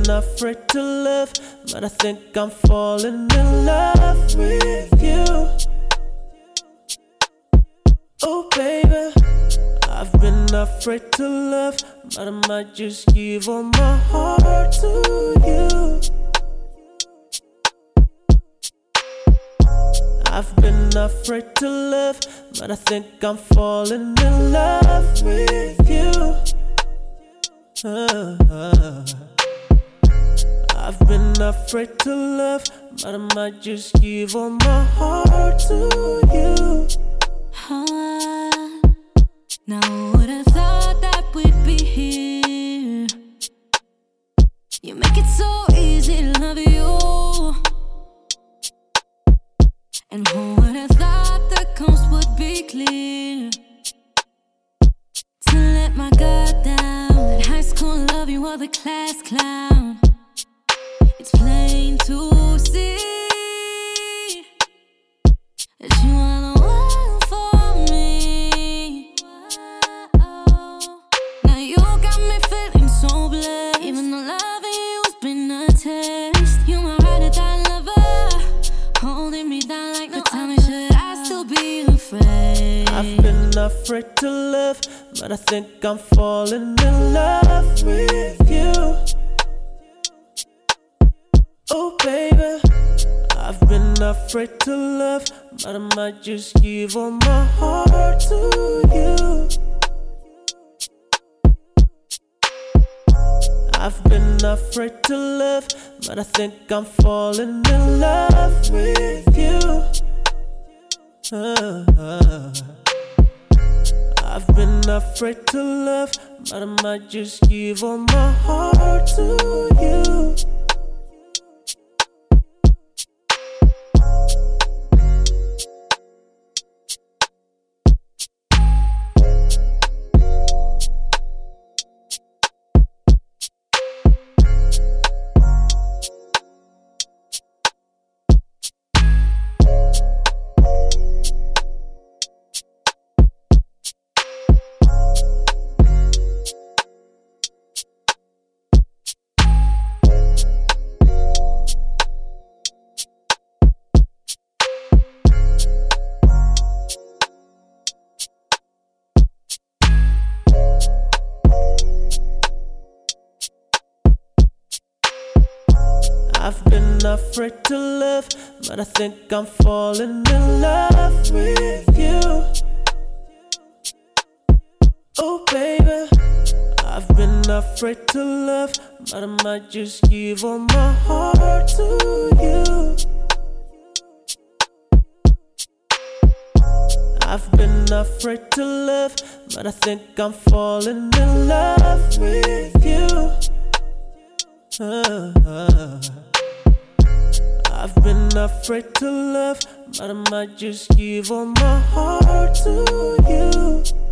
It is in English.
been afraid to love, but I think I'm falling in love with you. Oh baby, I've been afraid to love, but I might just give all my heart to you. I've been afraid to love, but I think I'm falling in love with you. I've been afraid to love, but I might just give all my heart to you. Now who would have thought that we'd be here? You make it so easy to love you. And who would have thought the coast would be clear? To let my guard down, that high school love you were the class clown. It's plain to see that you are the one for me. Now you got me feeling so blessed. Even though loving you's been a test, you my ride or die lover, holding me down like no other. Should I still be afraid? I've been afraid to love, but I think I'm falling in love with you. Oh baby, I've been afraid to love, but I might just give all my heart to you. I've been afraid to love, but I think I'm falling in love with you. I've been afraid to love, but I might just give all my heart to you. I've been afraid to love, but I think I'm falling in love with you. Oh baby, I've been afraid to love, but I might just give all my heart to you. I've been afraid to love, but I think I'm falling in love with you. I've been afraid to love, but I might just give all my heart to you.